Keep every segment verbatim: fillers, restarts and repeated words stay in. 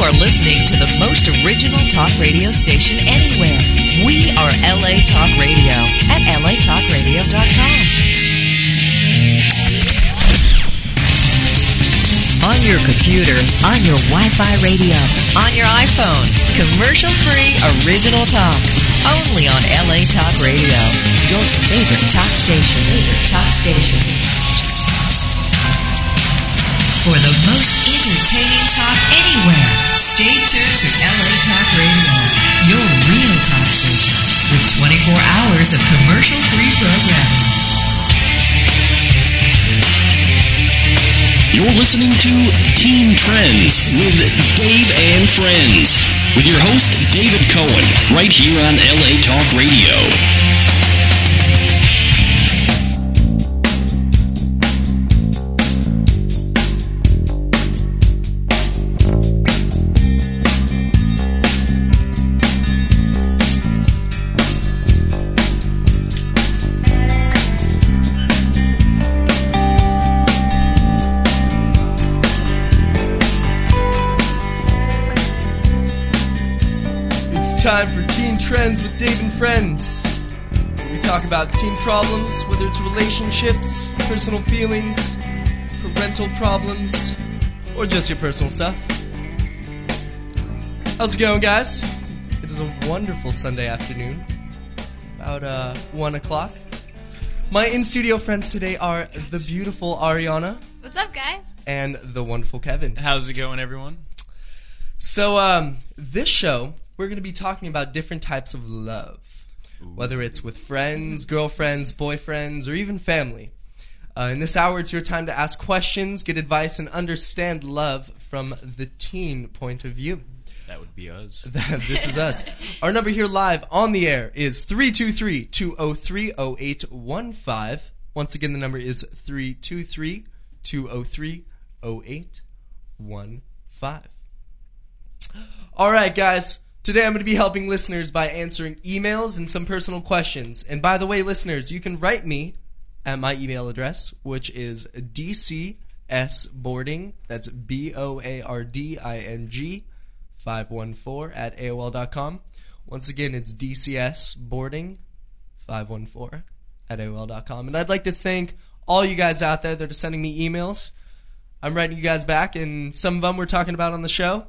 are listening to the most original talk radio station anywhere. We are L A Talk Radio at L A talk radio dot com. On your computer, on your Wi-Fi radio, on your iPhone. Commercial-free original talk. Only on L A Talk Radio. Your favorite talk station. Favorite talk station. For the most entertaining talk anywhere, stay tuned to L A Talk Radio, your real talk station, with twenty-four hours of commercial-free programming. You're listening to Teen Trends with Dave and Friends, with your host, David Cohen, right here on L A Talk Radio. Time for Teen Trends with Dave and Friends, where we talk about teen problems, whether it's relationships, personal feelings, parental problems, or just your personal stuff. How's it going, guys? It is a wonderful Sunday afternoon, about uh, one o'clock. My in-studio friends today are the beautiful Ariana. What's up, guys? And the wonderful Kevin. How's it going, everyone? So, um, this show, we're going to be talking about different types of love, Ooh. Whether it's with friends, girlfriends, boyfriends, or even family. Uh, in this hour, it's your time to ask questions, get advice, and understand love from the teen point of view. That would be us. This is us. Our number here live on the air is three two three, two oh three, oh eight one five. Once again, the number is three two three, two oh three, oh eight one five. All right, guys. Today I'm going to be helping listeners by answering emails and some personal questions. And by the way, listeners, you can write me at my email address, which is dcsboarding, that's B O A R D I N G, five one four at A O L dot com. Once again, it's dcsboarding, five one four at A O L dot com. And I'd like to thank all you guys out there that are sending me emails. I'm writing you guys back, and some of them we're talking about on the show.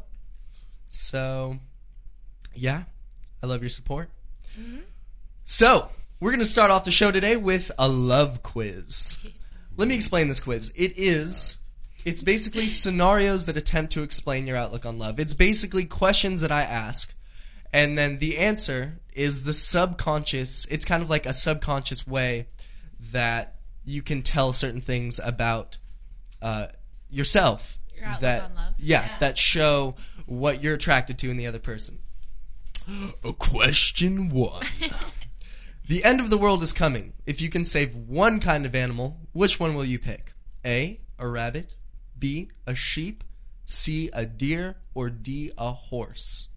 So, yeah, I love your support. Mm-hmm. So, we're going to start off the show today with a love quiz. Let me explain this quiz. It is, it's basically scenarios that attempt to explain your outlook on love. It's basically questions that I ask, and then the answer is the subconscious. It's kind of like a subconscious way that you can tell certain things about uh, yourself. Your outlook that, on love. Yeah, yeah, that show what you're attracted to in the other person. Question one. The end of the world is coming. If you can save one kind of animal, which one will you pick? A, a rabbit, B, a sheep, C, a deer, or D, a horse?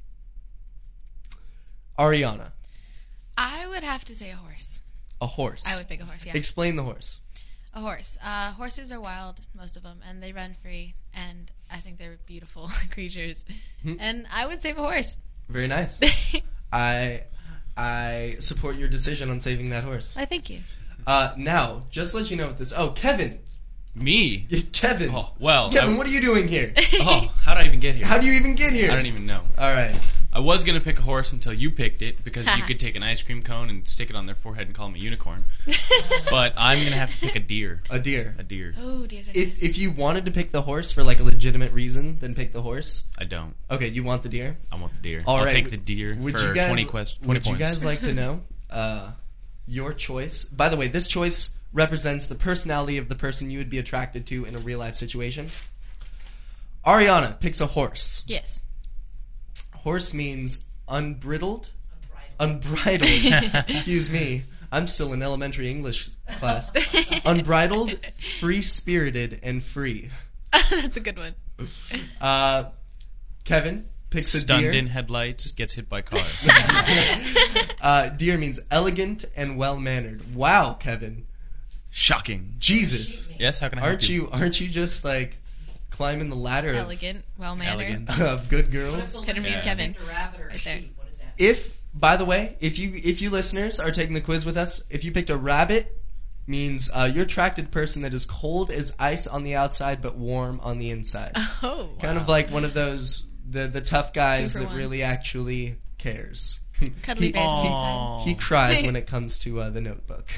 Ariana. I would have to say a horse. A horse. I would pick a horse, yeah. Explain the horse. A horse. Uh, horses are wild, most of them, and they run free, and I think they're beautiful creatures. Hmm. And I would save a horse. Very nice. I I support your decision on saving that horse. I thank you. Uh, now, just to let you know what this... Oh, Kevin. Me? Kevin. Oh, well. Kevin, I, what are you doing here? Oh, how did I even get here? How do you even get here? I don't even know. All right. I was going to pick a horse until you picked it, because you could take an ice cream cone and stick it on their forehead and call them a unicorn. But I'm going to have to pick a deer. A deer. A deer. Oh, deers are If nice. if you wanted to pick the horse for like a legitimate reason, then pick the horse. I don't. Okay, you want the deer? I want the deer. All I'll right. take the deer would for you guys, twenty, quest- twenty would points. Would you guys like to know uh, your choice? By the way, this choice represents the personality of the person you would be attracted to in a real-life situation. Ariana picks a horse. Yes. Horse means unbridled? Unbridled. Unbridled. Excuse me. I'm still in elementary English class. Unbridled, free-spirited, and free. That's a good one. Uh, Kevin picks a Stunned deer. in headlights, gets hit by car. uh, deer means elegant and well-mannered. Wow, Kevin. Shocking. Jesus. Yes, how can I help Aren't you? Aren't you just like climbing the ladder of, Elegant, well mannered. Elegant. of good girls. Could have been Yeah. Kevin. A rabbit or a Right there. sheep. What is that? If, by the way, if you if you listeners are taking the quiz with us, if you picked a rabbit, means uh, you're attracted to a person that is cold as ice on the outside but warm on the inside. Oh, Kind of like one of those the the tough guys Two for that one. really actually cares. cuddly he, bears on the Aw. inside. he cries when it comes to uh, the Notebook.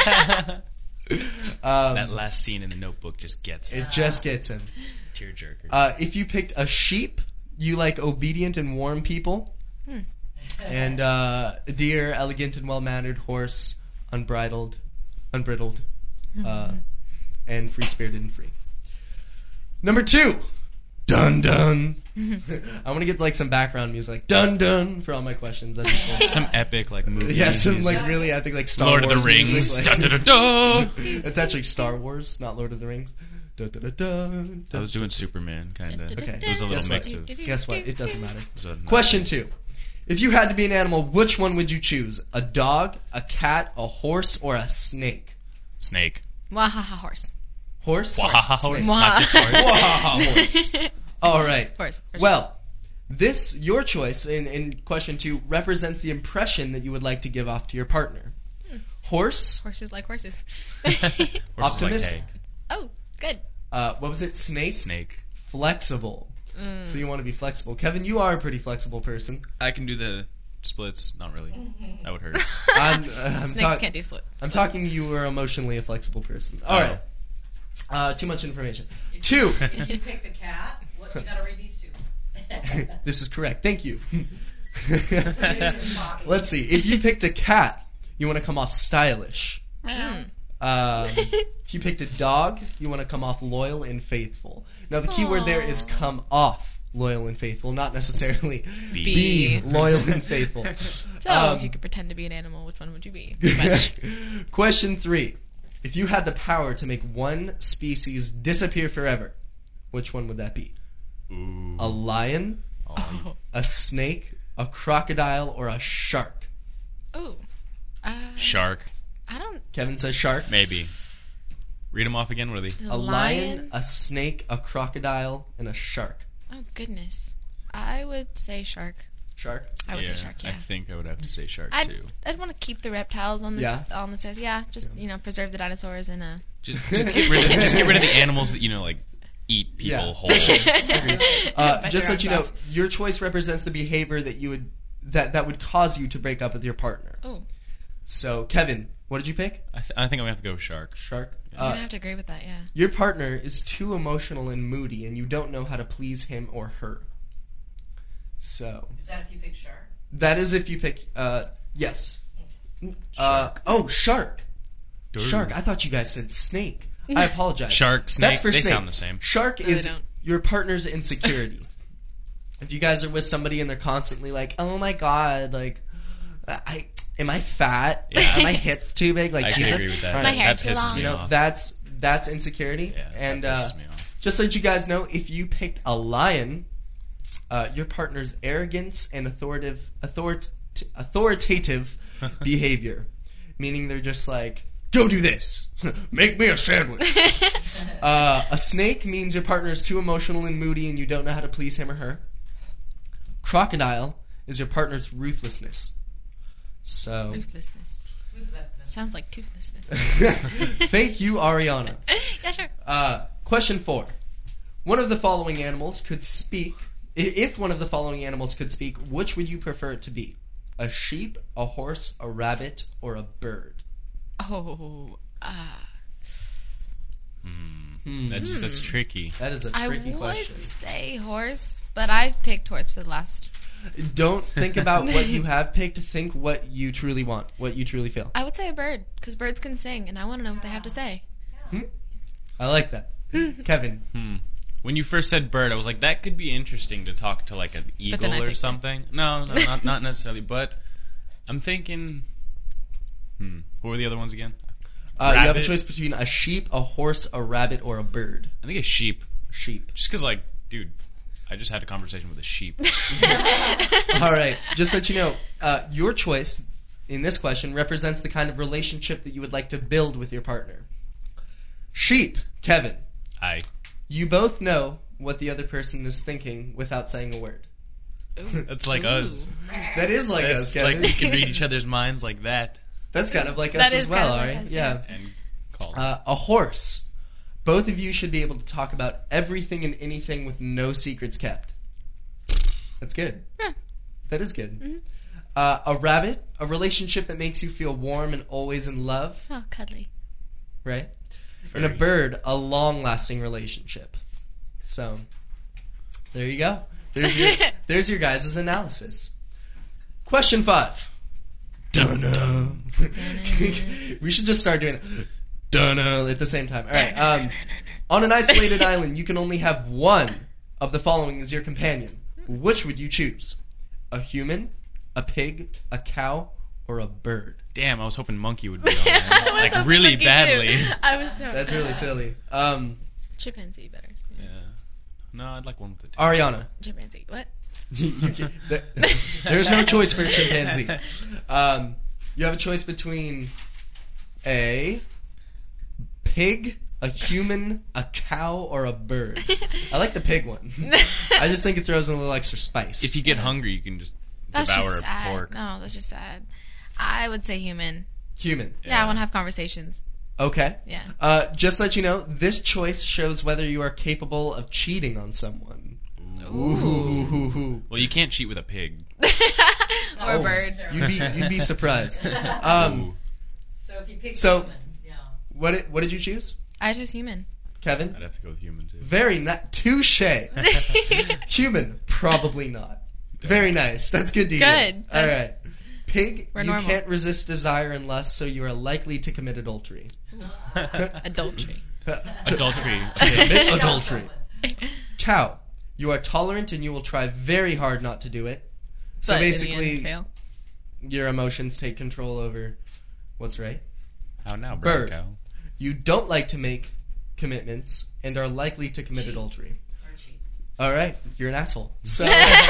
That last scene in the Notebook just gets it. It just gets him. Tearjerker. Uh, if you picked a sheep, you like obedient and warm people. Hmm. And uh, a deer, elegant and well-mannered. Horse, unbridled, unbridled, uh, and free-spirited and free. Number two, dun dun. I want to get like some background music, dun dun, for all my questions. That'd be cool. Some epic like movie. Yeah, some music. like really epic like Star Lord Wars of the Rings. music, Da, like- da, da, da. It's actually Star Wars, not Lord of the Rings. Da, da, da, da, I da. was doing Superman, kind of. Okay. It was a little Guess mix what? of. Guess what? It doesn't matter. it was a- Question two. If you had to be an animal, which one would you choose? A dog, a cat, a horse, or a snake? Snake. Wahaha horse. Horse? Wahaha Snake. horse, not just horse. Wahaha horse. All right. Horse. horse. Well, this, your choice in, in question two, represents the impression that you would like to give off to your partner. Horse, Horses like horses. Horses like Optimistic. hay. Oh, good. uh, what was it? Snake? Snake. Flexible. So you want to be flexible. Kevin, you are a pretty flexible person. I can do the splits. Not really. That would hurt. I'm, uh, I'm, Snakes talk- can't do splits. I'm talking you are emotionally a flexible person. All Oh. right. Uh, too much information. Two. If you picked a cat, what you gotta read these two. This is correct. Thank you. Producer's talking. Let's see. If you picked a cat, you want to come off stylish. Mm. Um, if you picked a dog, you want to come off loyal and faithful. Now, the key word there is come off loyal and faithful, not necessarily Be. be Be. loyal and faithful. So, Um, if you could pretend to be an animal, which one would you be? Pretty much. Question three. If you had the power to make one species disappear forever, which one would that be? Ooh. A lion, Oh. a snake, a crocodile, or a shark? Ooh. Uh, Shark. I don't. Kevin says shark. Maybe. Read them off again. What are they? The A lion, lion. a snake, a crocodile, and a shark. Oh goodness. I would say shark. Shark? I would yeah, say shark. Yeah. I think I would have to say shark I'd, too. I'd want to keep the reptiles on this Yeah. on this earth. Yeah, just you know, preserve the dinosaurs and uh. Just, just get rid of just get rid of the animals that you know like eat people Yeah. whole. Uh, Bite just so your you know, arms off. your choice represents the behavior that you would that that would cause you to break up with your partner. Oh, So, Kevin, what did you pick? I, th- I think I'm gonna have to go with shark. Shark. I'm gonna Uh, have to agree with that. Yeah. your partner is too emotional and moody, and you don't know how to please him or her. So Is that if you pick shark? that is if you pick. Uh, yes. Uh, Shark. oh, shark. Dude. Shark. I thought you guys said snake. I apologize. Shark, snake, That's for they snake. sound the same. Shark they is don't. your partner's insecurity. If you guys are with somebody and they're constantly like, "Oh my god, like, I am I fat? Yeah. Are my hips too big?" Like, I can Jesus? agree with that. All my right. hair that too pisses long? me You know, off. that's that's insecurity. yeah, and that uh, pisses me off. just so that you guys know, if you picked a lion, uh, your partner's arrogance and authoritative authority authoritative behavior, meaning they're just like, "Go do this, make me a sandwich." uh, a snake means your partner is too emotional and moody, and you don't know how to please him or her. Crocodile is your partner's ruthlessness. So, Ruthlessness. Who's that? Sounds like toothlessness. thank you, Ariana. Yeah, sure. Uh, question four. One of the following animals could speak. i- If one of the following animals could speak, which would you prefer it to be? A sheep, a horse, a rabbit, or a bird? Oh, uh, Hmm. That's that's tricky. That is a I tricky would question. say horse, but I've picked horse for the last. Don't think about what you have picked. Think what you truly want, what you truly feel. I would say a bird because birds can sing, and I want to know what they have to say. I like that. Kevin. Hmm. When you first said bird, I was like, that could be interesting to talk to like an then eagle I or picked it. something. No, no, not not necessarily. But I'm thinking. Hmm. What were the other ones again? Uh, you have a Rabbit. choice between a sheep, a horse, a rabbit, or a bird. I think a sheep. Sheep. Just because, like, dude, I just had a conversation with a sheep. All right. Just so that you know, uh, your choice in this question represents the kind of relationship that you would like to build with your partner. Sheep, Kevin. I. You both know what the other person is thinking without saying a word. That's like us. That is like us, It's Kevin. like we can read each other's minds like that. That's kind of like That us is as well, kind of all like right? us, Yeah. And called. Uh, a horse. Both of you should be able to talk about everything and anything with no secrets kept. That's good. Yeah. That is good. Mm-hmm. Uh, a rabbit. A relationship that makes you feel warm and always in love, Oh, cuddly. right? And a Furry. bird. A long-lasting relationship. So, there you go. There's your, there's your guys' analysis. Question five. Dunno. We should just start doing it. Dunno at the same time. All right. Um, on an isolated island, you can only have one of the following as your companion. Which would you choose? A human, a pig, a cow, or a bird? Damn, I was hoping monkey would be on there. I was Like hoping really monkey, badly. too. I was so. That's really silly. Um, Chimpanzee better. Yeah. No, I'd like one with the tail. Ariana. Chimpanzee. What? You, you can, there, there's no choice for a chimpanzee. Um, you have a choice between a pig, a human, a cow, or a bird. I like the pig one. I just think it throws in a little extra spice. If you get hungry, you can just That's devour just a sad. pork. No, that's just sad. I would say human. Human. Yeah, I want to have conversations. Okay. Yeah. Uh, just to let you know, this choice shows whether you are capable of cheating on someone. Ooh. Well, you can't cheat with a pig. Or Oh, a bird. You'd be you'd be surprised. Um, So if you pick So- human, yeah. what did, what did you choose, I choose human. Kevin? I'd have to go with human too. Very nice. Touche. Human, probably not. Very nice. That's good to hear. Good. All right. Pig, We're you normal. can't resist desire and lust, so you are likely to commit adultery. Adultery. Adultery. Commit adultery. Cow, you are tolerant and you will try very hard not to do it. So But in the basically, end, fail. your emotions take control over what's right. How now, Bird. bird cow? You don't like to make commitments and are likely to commit Cheat. adultery. Or cheat. All right, you're an asshole. So,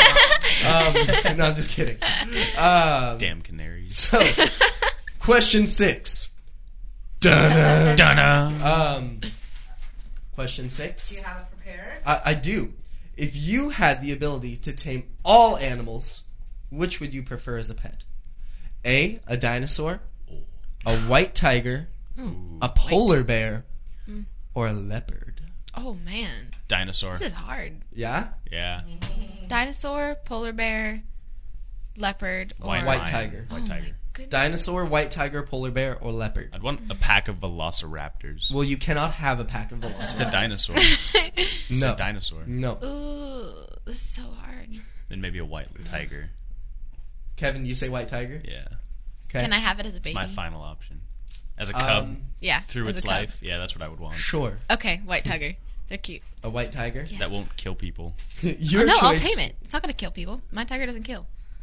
um, no, I'm just kidding. Um, Damn canaries. So, question six. Dun-dun. Dunna. Um, question Do six. you have it prepared? I, I do. If you had the ability to tame all animals, which would you prefer as a pet? A, a dinosaur, a white tiger, a polar bear, or a leopard? Oh man, Dinosaur. this is hard. Yeah? Yeah. Dinosaur, polar bear, leopard, or White, White lion. tiger. White tiger. Goodness. Dinosaur, white tiger, polar bear, or leopard? I'd want a pack of velociraptors. Well, you cannot have a pack of It's a velociraptors. dinosaur. It's No. a dinosaur. No. Ooh, this is so hard. Then maybe a white tiger. Kevin, you say white tiger? Yeah. Okay. Can I have it as a It's baby? my final option. As a cub, Um, Yeah. through as its a cub. life, yeah, that's what I would want. Sure. Okay, white tiger. They're cute. A white tiger? Yeah. That won't kill people. Your Oh, no, I'll choice, tame it. It's not gonna kill people. My tiger doesn't kill.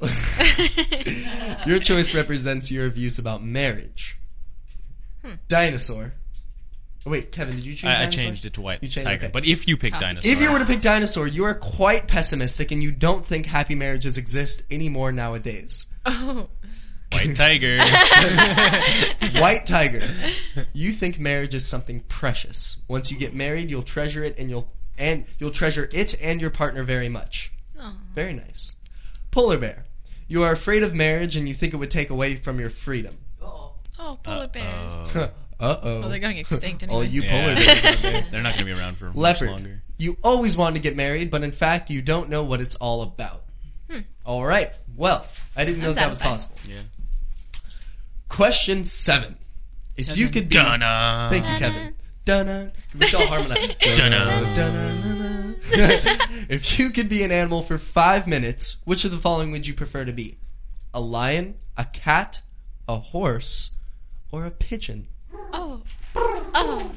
Your choice represents your views about marriage. Hmm. Dinosaur. Oh, wait, Kevin, did you choose I, I dinosaur? changed it to white You changed- tiger. okay. But if you pick Copy. dinosaur, If you were to pick dinosaur, you are quite pessimistic and you don't think happy marriages exist anymore nowadays. Oh. white tiger. White tiger. You think marriage is something precious. Once you get married, you'll treasure it and you'll and you'll treasure it and your partner very much. Oh. Very nice. Polar bear. You are afraid of marriage and you think it would take away from your freedom. Uh-oh. Oh, polar bears. Uh-oh. Uh-oh. Well, they're going extinct All anyway. you Yeah. polar bears out there. They're not going to be around for much Leopard. longer. You always want to get married, but in fact, you don't know what it's all about. Hmm. All right. Well, I didn't know I'm that was satisfied. possible. Yeah. Question seven. If you could be... Dunna. Thank you, Kevin. Dun-dun. We shall harmonize. Dun-dun. Dun-dun-dun-dun. If you could be an animal for five minutes, which of the following would you prefer to be? A lion, a cat, a horse, or a pigeon? Oh. Oh.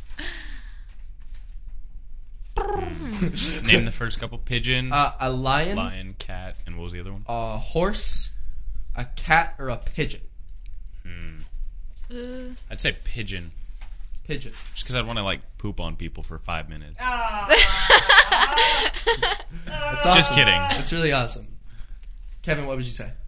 Name the first couple. Pigeon, Uh, a lion, lion, cat, and what was the other one? a horse, a cat, or a pigeon? Uh, I'd say pigeon. Pigeon. Just because I'd want to like poop on people for five minutes. That's awesome. Just kidding. That's really awesome. Kevin, what would you say?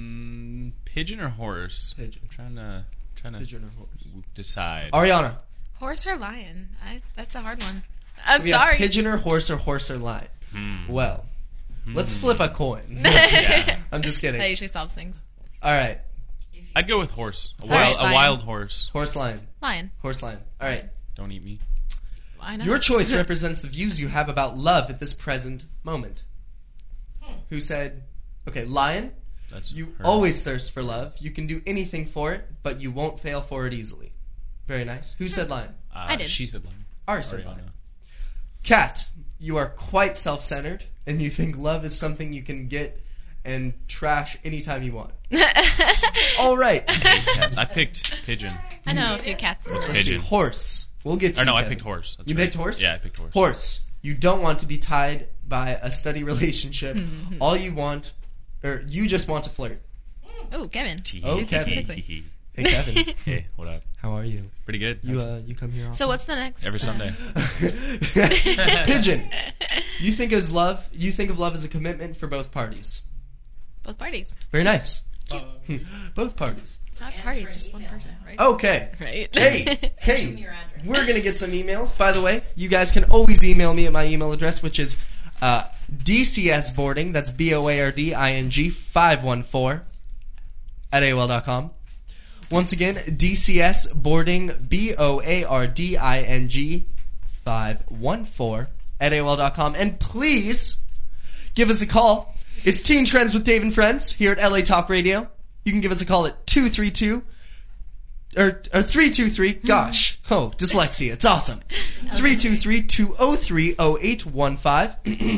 Um, pigeon or horse? Pigeon. I'm trying to trying to Pigeon or horse? decide. Ariana, Horse or lion? I, that's a hard one. I'm So we have sorry. pigeon or horse or horse or lion. Hmm. Well, let's flip a coin. Yeah. I'm just kidding. That usually solves things. All right. I'd go with horse. A All wild, right, a lion. wild horse. Horse, lion. Lion. Horse, lion. All right. Don't eat me. Why not? Your choice represents the views you have about love at this present moment. Who said, okay, lion, That's you her. always thirst for love. You can do anything for it, but you won't fail for it easily. Very nice. Who said lion? Uh, I did. She said lion. R said Ariana. lion. Cat, you are quite self-centered, and you think love is something you can get and trash anytime you want. All right. Cats. I picked pigeon. I know a few cats. What's Let's see. pigeon? Horse. We'll get to Or no, you, I Kevin. picked horse. That's You right. picked horse? Yeah, I picked horse. Horse. You don't want to be tied by a steady relationship. All you want, or you just want to flirt. Oh, Kevin. Oh, Suits you Kevin. perfectly. Hey, Kevin. Hey, what up? How are you? Pretty good. You uh, you come here often? So what's the next? Every uh, Sunday. Pigeon. You think as love. You think of love as a commitment for both parties. Both parties. Very nice. Both parties. Not And parties, for an just one email. person, right? Okay. Right. Hey, hey. Your address. We're gonna get some emails. By the way, you guys can always email me at my email address, which is uh, D C S boarding. That's B O A R D I N G five one four at A O L dot com. Once again, D C S boarding, B O A R D I N G five one four at A O L dot com. And please give us a call. It's Teen Trends with Dave and Friends here at L A Talk Radio. You can give us a call at two three two or or three two three. Gosh, oh, dyslexia. It's awesome. three two three, two oh three, oh eight one five.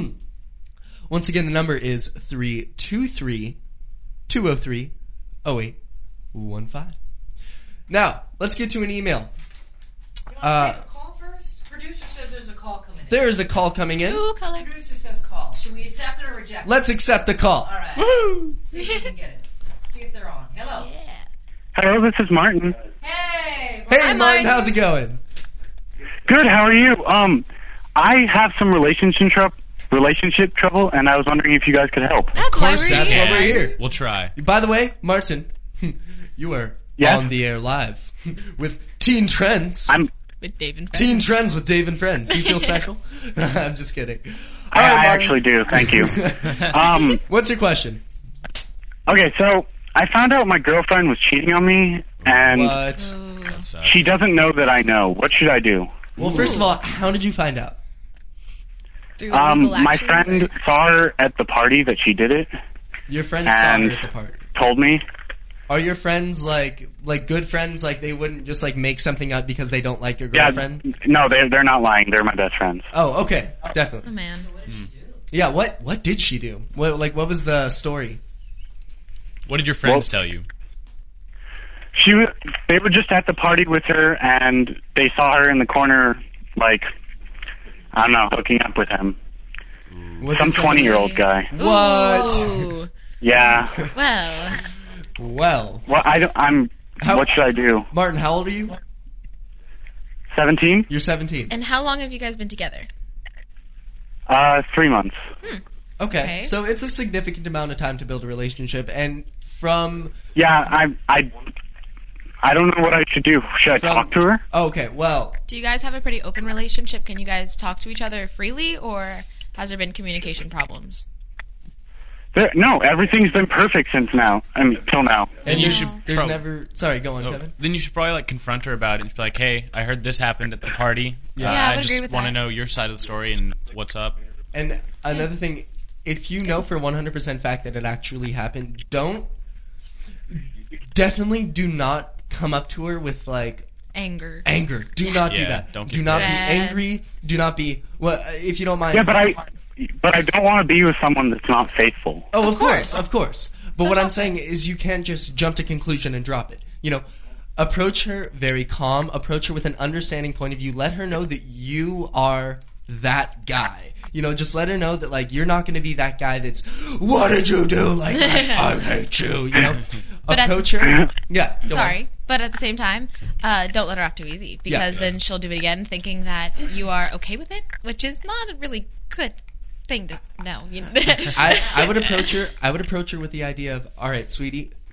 Once again, the number is three two three, two oh three, oh eight one five. Now, let's get to an email. You want to Uh, take a call first? Producer says there's a call coming in. There is a call coming in. Ooh, color. Producer says call. Should we accept it or reject it? Let's accept the call. All right. See if we can get it. See if they're on. Hello. Hello, this is Martin. Hey. Hey, Hi, Martin, Martin. how's it going? Good, how are you? Um, I have some relationship trou- relationship trouble, and I was wondering if you guys could help. That's Of course, why we're that's here. why we're here. We'll try. By the way, Martin, you are Yes? on the air live with Teen Trends. I'm. With Dave and Teen Friends. Trends with Dave and Friends. You feel special? I'm just kidding. I, All right, I Martin. actually do. Thank you. um. What's your question? Okay, so I found out my girlfriend was cheating on me, and What? Ooh. That sucks. she doesn't know that I know. What should I do? Well, first of all, how did you find out? Through Um, illegal my actions, friend or- saw her at the party that she did it. Your friends saw And- her at the party. Told me. Are your friends like like good friends? Like they wouldn't just like make something up because they don't like your Yeah. girlfriend? No, they're they're not lying. They're my best friends. Oh, okay, Oh, definitely. man. Yeah. What what did she do? What like what was the story? What did your friends Well- tell you? She wa- they were just at the party with her, and they saw her in the corner, like I don't know, hooking up with him. Was Some it somebody- twenty-year-old guy. What? Ooh. Yeah. Well, Well, Well, I don't, I'm. How- What should I do? Martin, how old are you? Seventeen. You're seventeen. and how long have you guys been together? Uh, three months. Okay. Okay. So it's a significant amount of time to build a relationship, and from Yeah, I, I, I don't know what I should do. Should I From- talk to her? okay, well, Do you guys have a pretty open relationship? Can you guys talk to each other freely, or has there been communication problems? There, no, everything's been perfect since now. I mean, till now. and you there's, should there's prob- never. Sorry, go on, Oh, Kevin. then you should probably like confront her about it and be like, "Hey, I heard this happened at the party. Yeah. Uh, Yeah, I I would agree just with want to that. know your side of the story and what's up." And another thing, if you know for one hundred percent fact that it actually happened, don't. Definitely do not come up to her with like Anger. anger. Do not do Yeah, that. don't do get not bad. be angry. Do not be. Well, if you don't mind. Yeah, but I, but I don't want to be with someone that's not faithful. Oh, of, Of course. course. of course. But So what I'm don't- saying is, you can't just jump to conclusion and drop it. You know, approach her very calm. Approach her with an understanding point of view. Let her know that you are that guy. You know, just let her know that like you're not going to be that guy that's, what did you do? Like, I, I hate you. You know, But at the approach her. Yeah. go on. Sorry, but at the same time, uh, don't let her off too easy, because Yeah. then she'll do it again, thinking that you are okay with it, which is not a really good thing to know. You know? I, I would approach her. I would approach her with the idea of, all right, sweetie,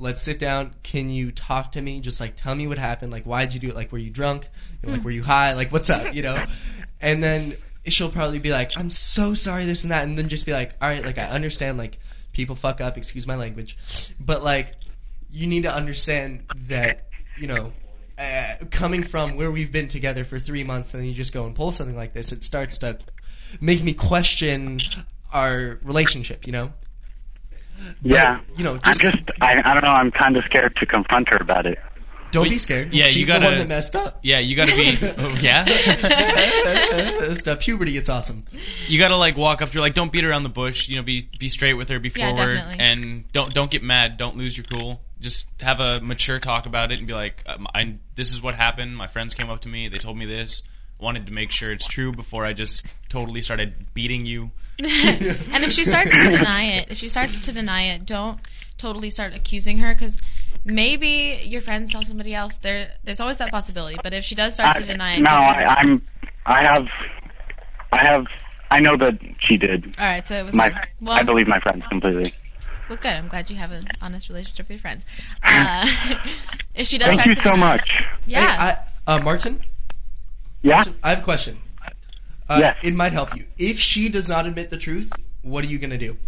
let's sit down. Can you talk to me? Just like tell me what happened. Like, why'd you do it? Like, were you drunk? You know, like, were you high? Like, what's up? You know? And then she'll probably be like, I'm so sorry, this and that. And then just be like, all right, like, I understand, like, people fuck up, excuse my language. But, like, you need to understand that, you know, uh, coming from where we've been together for three months and then you just go and pull something like this, it starts to make me question our relationship, you know? Yeah. But, you know, just, I'm just, I, I don't know, I'm kind of scared to confront her about it. Don't be scared. Yeah, She's you gotta, the one that messed up. Yeah, you gotta be. Oh, yeah. Stuff. Puberty, it's awesome. You gotta like walk up to her, like don't beat around the bush. You know, be be straight with her, be Yeah, forward, definitely. and don't don't get mad. Don't lose your cool. Just have a mature talk about it and be like, um, I, "This is what happened. My friends came up to me. They told me this. Wanted to make sure it's true before I just totally started beating you." And if she starts to deny it, if she starts to deny it, don't totally start accusing her, because maybe your friends saw somebody else. There, there's always that possibility. But if she does start to I- deny it, no, give her- I, I'm, I have, I have, I know that she did. all right. So it was My, her. Well, I believe my friends completely. well, good. I'm glad you have an honest relationship with your friends. Uh, if she does Thank start you to so deny it- much. yeah. Hey, I, uh, Martin? Yeah? I have a question. Uh, Yes. It might help you. If she does not admit the truth, what are you going to do?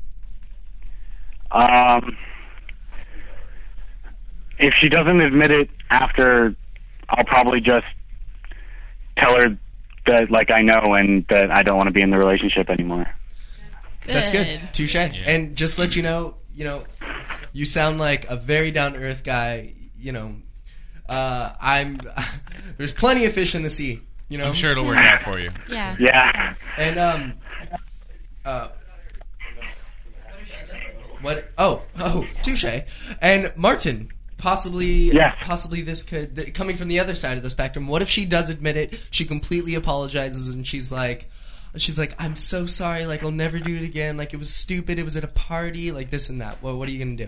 Um, if she doesn't admit it after, I'll probably just tell her that, like, I know and that I don't want to be in the relationship anymore. Good. That's good. Touche. And just let you know, you know, you sound like a very down-to-earth guy. You know, uh, I'm. There's plenty of fish in the sea. You know, I'm sure it'll work out for you. Yeah. Yeah. And um, uh, what? Oh, oh, touche. And Martin, possibly, Yes. possibly this could th- coming from the other side of the spectrum. What if she does admit it? She completely apologizes, and she's like, she's like, I'm so sorry. Like, I'll never do it again. Like, it was stupid. It was at a party. Like this and that. Well, what are you gonna do?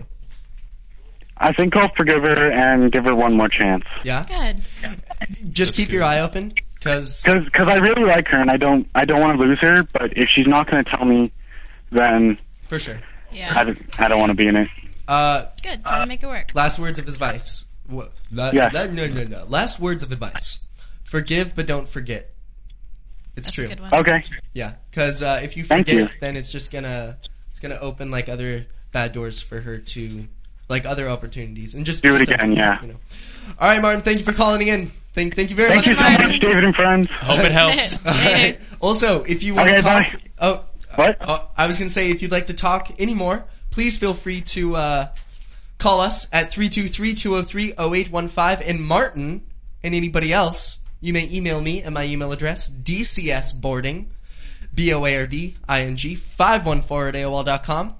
I think I'll forgive her and give her one more chance. Yeah. Good. Just That's keep your good. eye open, because Because I really like her and I don't I don't want to lose her. But if she's not going to tell me, then for sure. I Yeah. don't, I don't want to be in it. Uh, Good. Try to make it work. last words of advice. What? La- Yes. la- no, no, no. Last words of advice. Forgive, but don't forget. It's That's true. a good one. Okay. Yeah, because uh, if you Thank forget, you. then it's just gonna it's gonna open like other bad doors for her to like other opportunities and just Do it just again, open, yeah. You know. All right, Martin. Thank you for calling in. Thank thank you very Thank much. you so Martin. much, David and friends. Hope it helped. All right. Also, if you want Okay, to talk, bye. oh, What? uh, I was gonna say if you'd like to talk anymore, please feel free to uh, call us at three two three, two zero three, zero eight one five. And Martin and anybody else, you may email me at my email address dcsboarding, B O A R D I N G five one four at A O L dot com.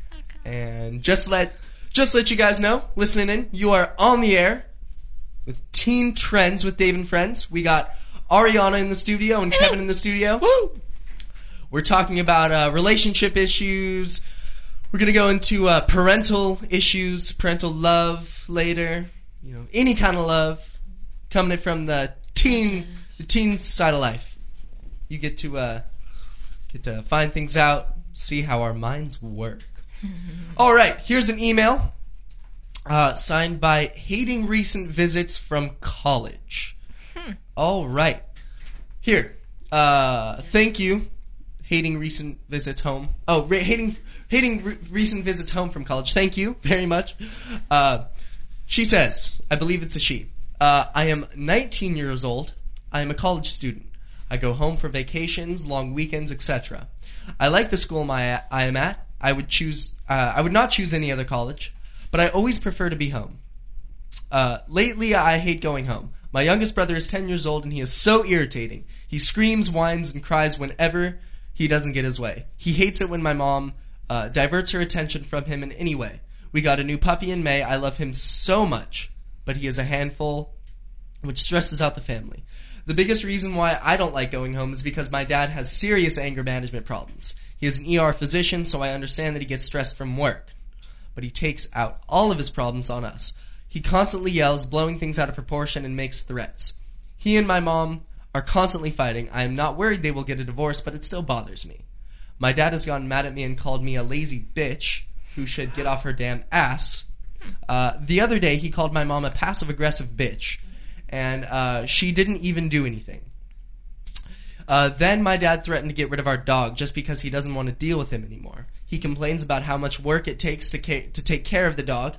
And just let just let you guys know, listening in, you are on the air with Teen Trends with Dave and Friends. We got Ariana in the studio and Kevin in the studio. Woo! We're talking about uh, relationship issues. We're gonna go into uh, parental issues, parental love later. You know, any kind of love coming from the teen, the teen side of life. You get to uh, get to find things out, see how our minds work. All right, here's an email uh, signed by Hating Recent Visits from College. All right, here. Uh, thank you, Hating Recent Visits Home. Oh, ra- hating hating re- recent visits home from college. Thank you very much. Uh, she says, I believe it's a she. Uh, I am nineteen years old. I am a college student. I go home for vacations, long weekends, et cetera. I like the school my, I am at. I would choose. Uh, I would not choose any other college, but I always prefer to be home. Uh, lately, I hate going home. My youngest brother is ten years old, and he is so irritating. He screams, whines, and cries whenever he doesn't get his way. He hates it when my mom uh, diverts her attention from him in any way. We got a new puppy in May. I love him so much, but he is a handful, which stresses out the family. The biggest reason why I don't like going home is because my dad has serious anger management problems. He is an E R physician, so I understand that he gets stressed from work. But he takes out all of his problems on us. He constantly yells, blowing things out of proportion, and makes threats. He and my mom are constantly fighting. I am not worried they will get a divorce, but it still bothers me. My dad has gotten mad at me and called me a lazy bitch who should get off her damn ass. Uh, the other day, he called my mom a passive-aggressive bitch, and uh, she didn't even do anything. Uh, then my dad threatened to get rid of our dog just because he doesn't want to deal with him anymore. He complains about how much work it takes to ca- to take care of the dog,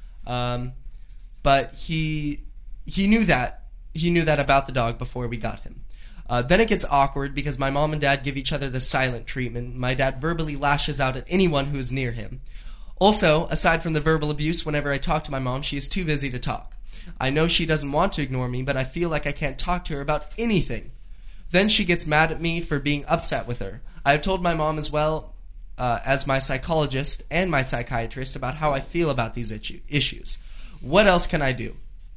um, but he he knew that he knew that about the dog before we got him. Uh, then it gets awkward because my mom and dad give each other the silent treatment. My dad verbally lashes out at anyone who is near him. Also, aside from the verbal abuse, whenever I talk to my mom, she is too busy to talk. I know she doesn't want to ignore me, but I feel like I can't talk to her about anything. Then she gets mad at me for being upset with her. I have told my mom as well uh, as my psychologist and my psychiatrist about how I feel about these itchu- issues. What else can I do?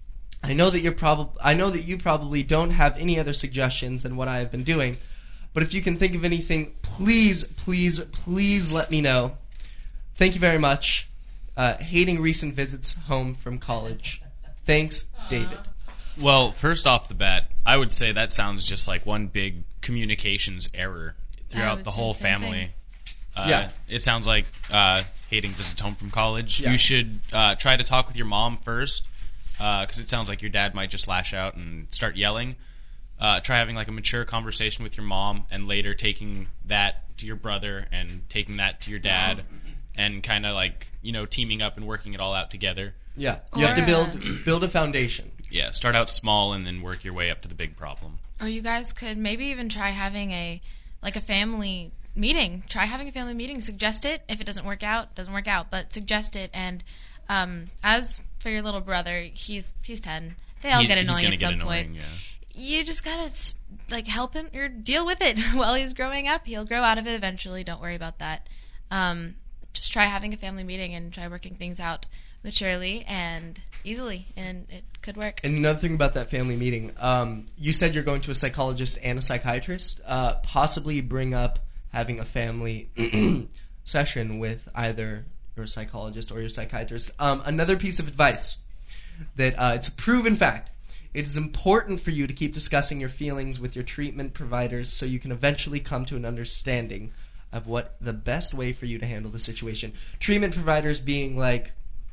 I know that you're prob- I know that you probably don't have any other suggestions than what I have been doing, but if you can think of anything, please, please, please let me know. Thank you very much. Uh, hating recent visits home from college. Thanks, David. Well, first off the bat, I would say that sounds just like one big communications error throughout the whole family. Uh, Yeah. It sounds like uh, hating visits home from college. Yeah. You should uh, try to talk with your mom first, because it sounds like your dad might just lash out and start yelling. Uh, try having like a mature conversation with your mom, and later taking that to your brother and taking that to your dad, and kind of like, you know, teaming up and working it all out together. Yeah, you have to Or, build build a foundation. Yeah, start out small and then work your way up to the big problem. Or you guys could maybe even try having a like a family meeting. Try having a family meeting. Suggest it. If it doesn't work out, doesn't work out. But suggest it. And um, as for your little brother, he's he's ten. They all He's- get he's annoying gonna at get some annoying, point. yeah. You just gotta like help him or deal with it while he's growing up. He'll grow out of it eventually. Don't worry about that. Um, just try having a family meeting and try working things out maturely and easily, and it could work. And another thing about that family meeting, um, you said you're going to a psychologist and a psychiatrist. Uh, possibly bring up having a family session with either your psychologist or your psychiatrist. Um, another piece of advice that uh, it's a proven fact. It is important for you to keep discussing your feelings with your treatment providers so you can eventually come to an understanding of what the best way for you to handle the situation. Treatment providers being like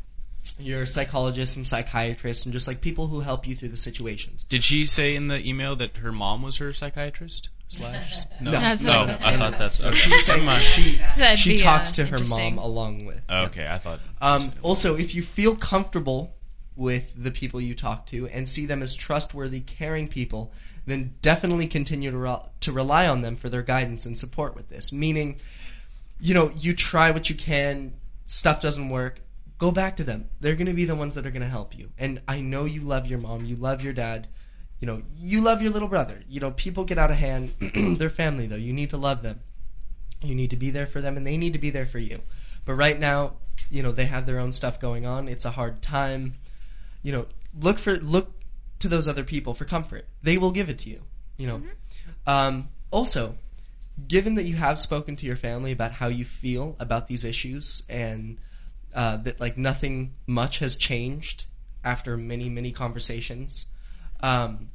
your psychologists and psychiatrists and just like people who help you through the situations. Did she say in the email that her mom was her psychiatrist? Slash? No, No. That's no, what- I thought that's okay. She's saying Never mind. she, That'd she be, talks uh, to her interesting. mom along with. Okay, I thought. Um, also, if you feel comfortable with the people you talk to and see them as trustworthy, caring people, then definitely continue to, re- to rely on them for their guidance and support with this. Meaning, you know, you try what you can, stuff doesn't work, go back to them. They're going to be the ones that are going to help you. And I know you love your mom, you love your dad, you know, you love your little brother. You know, people get out of hand. They're family, though. You need to love them. You need to be there for them, and they need to be there for you. But right now, you know, they have their own stuff going on. It's a hard time. You know, look for look to those other people for comfort. They will give it to you. You know. Mm-hmm. Um, also, given that you have spoken to your family about how you feel about these issues and uh, that like nothing much has changed after many many conversations, um,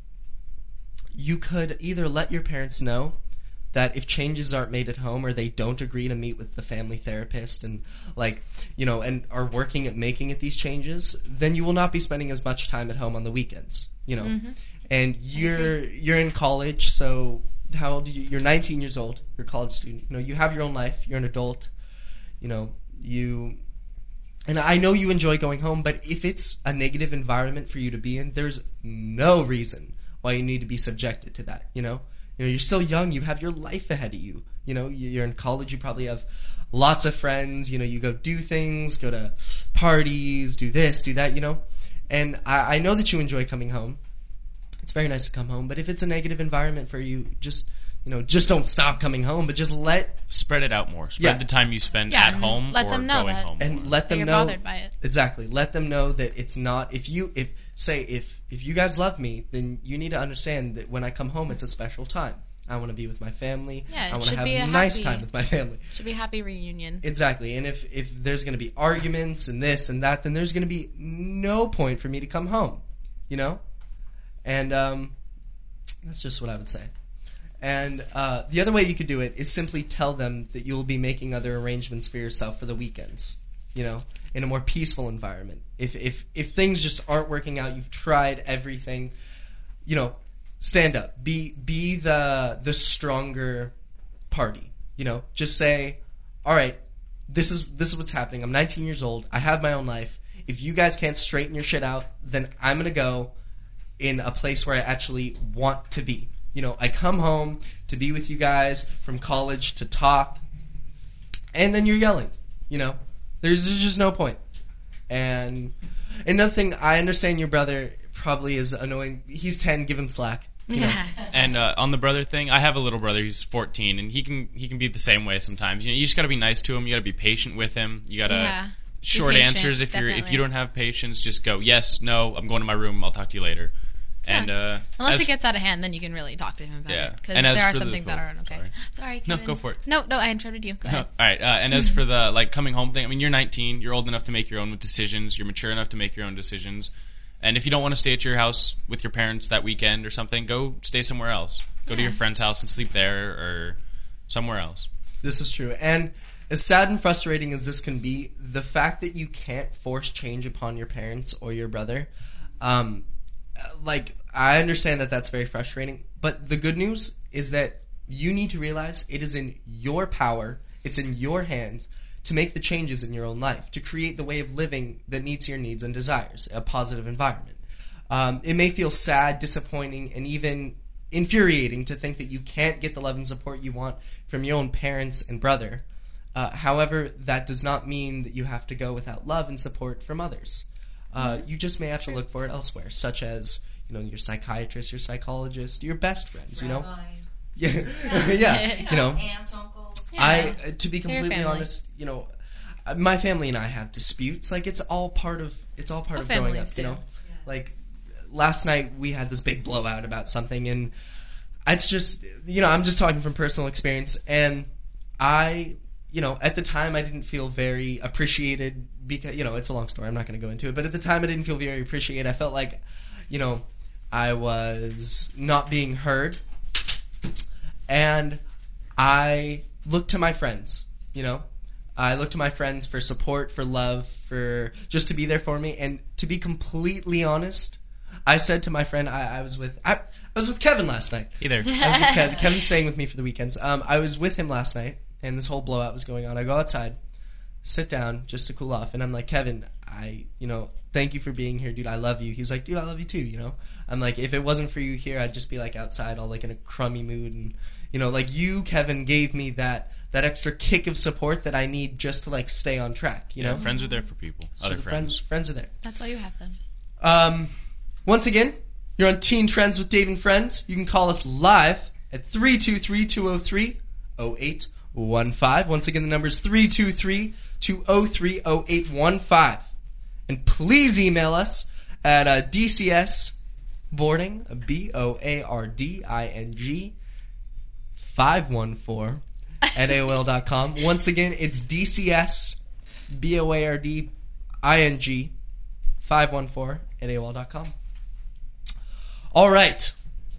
you could either let your parents know that if changes aren't made at home or they don't agree to meet with the family therapist and like, you know, and are working at making it these changes, then you will not be spending as much time at home on the weekends, you know. Mm-hmm. And you're you're in college, so how old are you? You're nineteen years old. You're a college student. You know, you have your own life. You're an adult. You know, you and I know you enjoy going home, but if it's a negative environment for you to be in, there's no reason why you need to be subjected to that, you know? You know, you're still young. You have your life ahead of you. You know, you're in college. You probably have lots of friends. You know, you go do things, go to parties, do this, do that, you know. And I, I know that you enjoy coming home. It's very nice to come home. But if it's a negative environment for you, just, you know, just don't stop coming home. But just let... Spread it out more. Spread Yeah. the time you spend Yeah, at and home let or them know going that. home. And let That them you're know... bothered by it. Exactly. Let them know that it's not... If you... if Say, if, if you guys love me, then you need to understand that when I come home, it's a special time. I want to be with my family. Yeah, it I want to should have be a a nice happy- time with my family. Should be a happy reunion. Exactly. And if, if there's going to be arguments and this and that, then there's going to be no point for me to come home. You know? And um, that's just what I would say. And uh, the other way you could do it is simply tell them that you'll be making other arrangements for yourself for the weekends. you know, in a more peaceful environment. If if if things just aren't working out, you've tried everything, you know, stand up. Be be the the stronger party. You know, just say, all right, this is this is what's happening. I'm nineteen years old. I have my own life. If you guys can't straighten your shit out, then I'm gonna go in a place where I actually want to be. You know, I come home to be with you guys from college to talk, and then you're yelling. You know, there's, there's just no point. And another thing, I understand your brother probably is annoying. He's ten. Give him slack. You know? And uh, on the brother thing, I have a little brother. He's fourteen, and he can he can be the same way sometimes. You know, you just got to be nice to him. You got to be patient with him. You got to Yeah. short Be patient, answers. If you're if definitely. you don't have patience, just go yes, no. I'm going to my room. I'll talk to you later. And uh, Unless as- it gets out of hand, then you can really talk to him about Yeah. it. Because And as there are for some the- things that oh, aren't okay. sorry. Sorry, No, Kevin. go for it. No, no, I interrupted you. Go All ahead. right, uh, and as for the like coming home thing, I mean, you're nineteen, you're old enough to make your own decisions, you're mature enough to make your own decisions, and if you don't want to stay at your house with your parents that weekend or something, go stay somewhere else. Go to Yeah. your friend's house and sleep there or somewhere else. This is true. And as sad and frustrating as this can be, the fact that you can't force change upon your parents or your brother, um, like, I understand that that's very frustrating. But the good news is that you need to realize it is in your power, it's in your hands to make the changes in your own life, to create the way of living that meets your needs and desires, a positive environment. Um, it may feel sad, disappointing, and even infuriating to think that you can't get the love and support you want from your own parents and brother. Uh, however, that does not mean that you have to go without love and support from others. Uh, you just may have to look for it elsewhere, such as, you know, your psychiatrist, your psychologist, your best friends, you know? Rabbi, Yeah, yeah, you know. aunts, uncles. Yeah. I, uh, to be Your completely family. honest, you know, uh, my family and I have disputes. Like, it's all part of, it's all part All of growing up, families you do. know? Like, last night we had this big blowout about something, and it's just, you know, I'm just talking from personal experience, and I, you know, at the time I didn't feel very appreciated because, you know, it's a long story, I'm not going to go into it, but at the time I didn't feel very appreciated. I felt like, you know, I was not being heard, and I looked to my friends, you know, I looked to my friends for support, for love, for just to be there for me, and to be completely honest, I said to my friend, I, I was with, I, I was with Kevin last night. Hey there. I was with Kevin. Kevin's staying with me for the weekends. Um, I was with him last night, and this whole blowout was going on. I go outside, sit down just to cool off, and I'm like, Kevin, I, you know, thank you for being here, dude. I love you. He's like, dude, I love you too, you know? I'm like, if it wasn't for you here, I'd just be like outside all like in a crummy mood, and, you know, like you, Kevin, gave me that, that extra kick of support that I need just to like stay on track, you know? Yeah, friends are there for people. So Other the friends. friends. Friends are there. That's why you have them. Um, once again, you're on Teen Trends with Dave and Friends. You can call us live at three two three, two oh three, oh eight one five. Once again, the number is three two three, two oh three, oh eight one five. And please email us at uh, D C S boarding, B O A R D I N G, five one four at A O L dot com. Once again, it's D C S B O A R D I N G, five one four at A O L dot com. All right.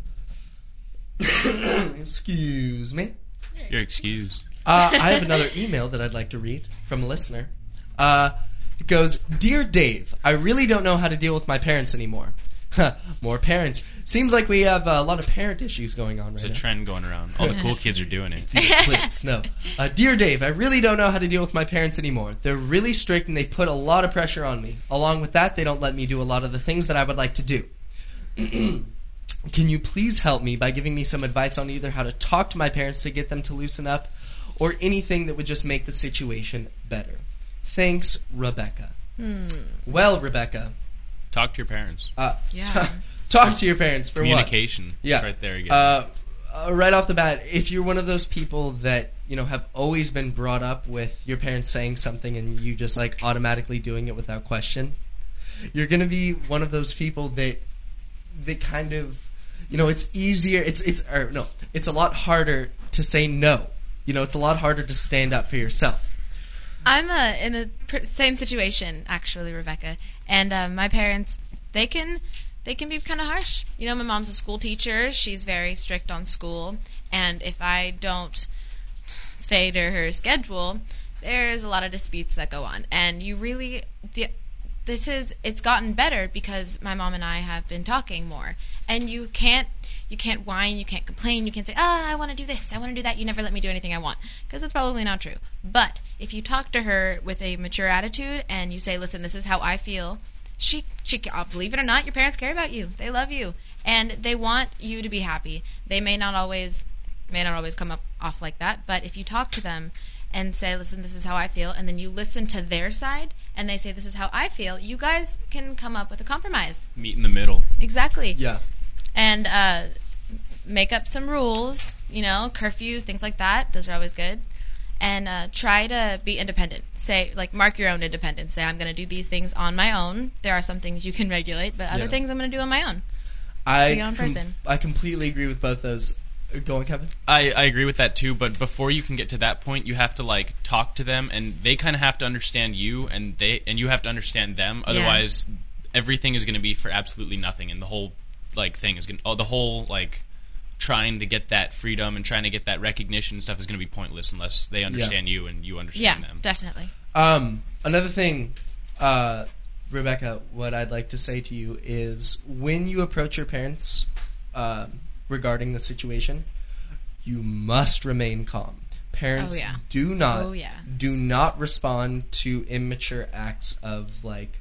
Excuse me. You're excused. Uh, I have another email that I'd like to read from a listener. Uh, it goes, Dear Dave, I really don't know how to deal with my parents anymore. More parents. Seems like we have a lot of parent issues going on right There's a now. trend going around. All the cool kids are doing it. Please, no. Uh, Dear Dave, I really don't know how to deal with my parents anymore. They're really strict and they put a lot of pressure on me. Along with that, they don't let me do a lot of the things that I would like to do. Can you please help me by giving me some advice on either how to talk to my parents to get them to loosen up or anything that would just make the situation better? Thanks, Rebecca. Hmm. Well, Rebecca, Talk to your parents. uh, Yeah. t- talk to your parents for what? Communication. Yeah. It's right there again. Uh, uh, right off the bat, if you're one of those people that, you know, have always been brought up with your parents saying something and you just, like, automatically doing it without question, you're going to be one of those people that, that kind of, you know, it's easier, it's, it's, or no, it's a lot harder to say no. You know, it's a lot harder to stand up for yourself. I'm uh, in the pr- same situation, actually, Rebecca. And uh, my parents, they can they can be kind of harsh. You know, my mom's a school teacher. She's very strict on school. And if I don't stay to her schedule, there's a lot of disputes that go on, and you really the, this is it's gotten better because my mom and I have been talking more, and you can't you can't whine, you can't complain, you can't say, ah, I want to do this, I want to do that, you never let me do anything I want, because that's probably not true. But if you talk to her with a mature attitude and you say, listen, this is how I feel, she she uh, believe it or not, your parents care about you, they love you, and they want you to be happy. They may not always may not always come up off like that, but if you talk to them and say, listen, this is how I feel, and then you listen to their side, and they say, this is how I feel, you guys can come up with a compromise. Meet in the middle. Exactly. Yeah. And uh, make up some rules, you know, curfews, things like that. Those are always good. And uh, try to be independent. Say, like, mark your own independence. Say, I'm going to do these things on my own. There are some things you can regulate, but other Yeah. things I'm going to do on my own. I Be your own com- person. I completely agree with both those. Go on, Kevin. I, I agree with that too, but before you can get to that point, you have to like talk to them, and they kind of have to understand you, and they and you have to understand them. Otherwise, everything is going to be for absolutely nothing, and the whole like thing is going oh, the whole like trying to get that freedom and trying to get that recognition and stuff is going to be pointless unless they understand you and you Yeah, understand them. definitely. Um, another thing, uh, Rebecca, what I'd like to say to you is when you approach your parents uh, regarding the situation, you must remain calm. Parents Oh, yeah. do not Oh, yeah. do not respond to immature acts of like,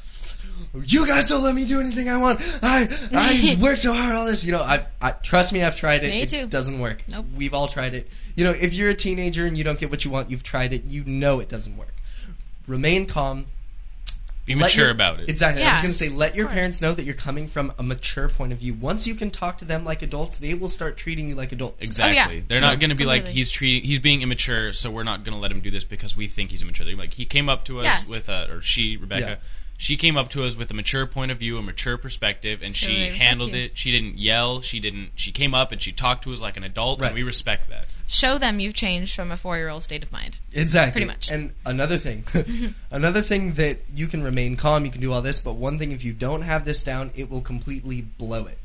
you guys don't let me do anything I want. I I work so hard all this. You know, I, I trust me, I've tried it. Me it too. doesn't work. Nope. We've all tried it. You know, if you're a teenager and you don't get what you want, you've tried it. You know it doesn't work. Remain calm. Be Let mature your- about it. Exactly. I was Yeah, going to say, let your course. parents know that you're coming from a mature point of view. Once you can talk to them like adults, they will start treating you like adults. Exactly. Oh, yeah. They're not Yeah. going to be like Completely. he's treating he's being immature, so we're not going to let him do this because we think he's immature. They're like he came up to us Yeah. with a or she Rebecca. Yeah. She came up to us with a mature point of view, a mature perspective, and So she they respect handled you. it. She didn't yell. She didn't. She came up and she talked to us like an adult, Right. and we respect that. Show them you've changed from a four-year-old state of mind. Exactly. Pretty much. And another thing, another thing that you can remain calm, you can do all this, but one thing, if you don't have this down, it will completely blow it.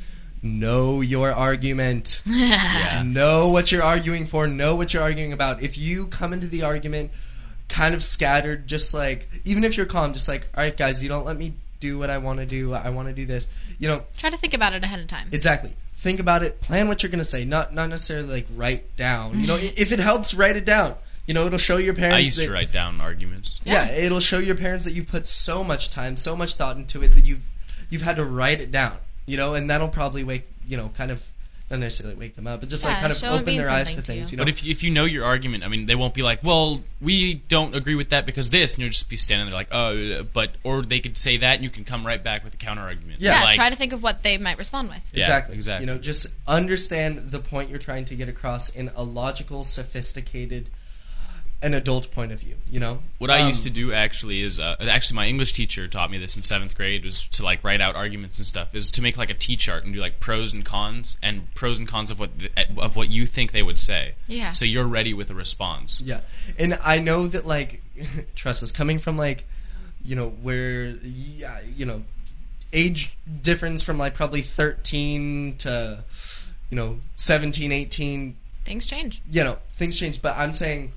Know your argument. Yeah. Know what you're arguing for. Know what you're arguing about. If you come into the argument kind of scattered, just like, even if you're calm, just like, all right, guys, you don't let me do what I want to do. I want to do this. You know, Try to think about it ahead of time. exactly. Think about it. Plan what you're going to say. Not not necessarily like write down. You know, i- if it helps, write it down. You know, it'll show your parents. I used that, to write down arguments. Yeah, it'll show your parents that you've put so much time, so much thought into it that you've you've had to write it down. You know, and that'll probably wake you know kind of not necessarily wake them up, but just like Yeah, kind of show it open means their eyes to something to things. you. You know, But if if you know your argument, I mean, they won't be like, "Well, we don't agree with that because this," and you'll just be standing there like, "Oh," but or they could say that, and you can come right back with a counter argument. Yeah. Yeah, like, try to think of what they might respond with. Yeah, exactly, exactly. You know, just understand the point you're trying to get across in a logical, sophisticated, an adult point of view. You know, What I Um, used to do actually is uh, actually my English teacher taught me this in seventh grade was to like write out arguments and stuff is to make like a T chart and do like pros and cons and pros and cons of what the, of what you think they would say. Yeah. So you're ready with a response. Yeah, and I know that like, trust us, coming from like, you know, where yeah, you know, age difference from like probably thirteen to, you know, seventeen, eighteen. Things change. You know, things change. But I'm saying,